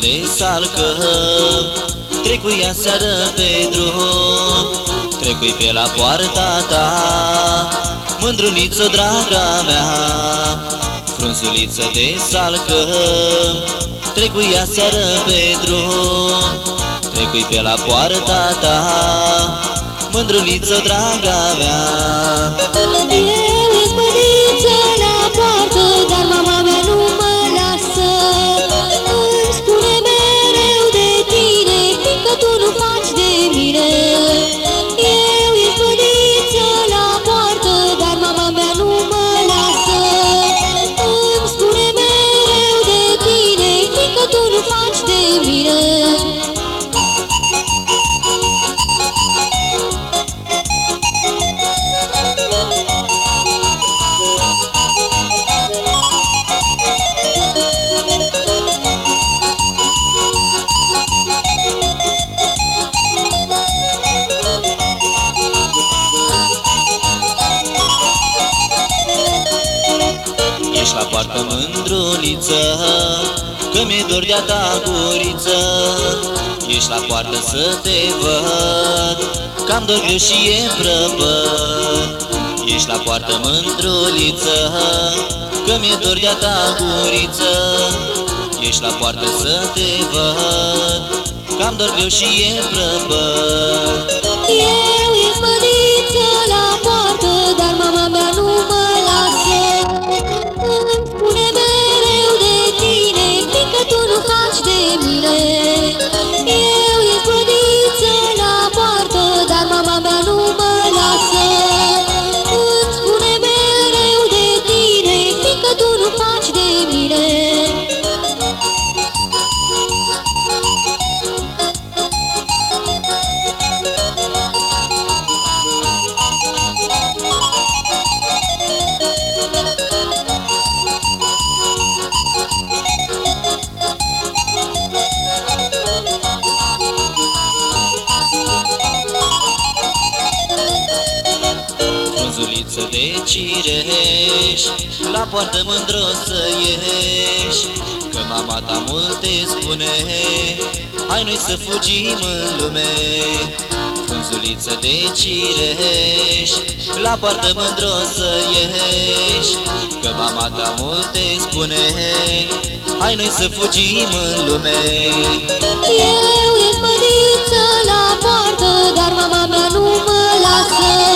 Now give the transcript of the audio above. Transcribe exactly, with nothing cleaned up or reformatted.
de salcă, trecuia seară pe drum, trecui pe la poarta ta, mândruliță, draga mea. Frunzuliță de salcă, trecuia seară pe drum, trecui pe la poarta ta, mândruliță, draga mea. Eu-s mândruliță la poartă, dar mama mea nu mă lasă. Îmi spune mereu de tine, că tu nu faci de mine. Eu-s mândruliță la poartă, dar mama mea nu mă lasă. Îmi spune mereu de tine, că tu nu faci de mine. Ești la poartă, mândruliță, că mi-e dor de-a ta guriță. Ești la poartă să te văd, că-am dor greu și e prăpăd. Ești la poartă, mândruliță, că mi-e dor de-a ta guriță. Ești la poartă să te văd, că-am dor greu și e prăpăd. Eu-s mândruliță la poartă, dar mama mea nu mă lasă. Îmi spune mereu de tine, că tu nu faci de mine. Eu-s mândruliță la poartă, dar mama mea nu mă lasă. Îmi spune mereu de tine, că tu nu faci de mine. Frunzuliță de cireș, la poartă mândră să ieși, că mama ta multe spune, hai noi să fugim în lume. Frunzuliță de cireș, la poartă mândră să ieși, că mama ta multe spune, hai noi să fugim în lume. Eu-s mândruliță la poartă, dar mama mea nu mă lasă.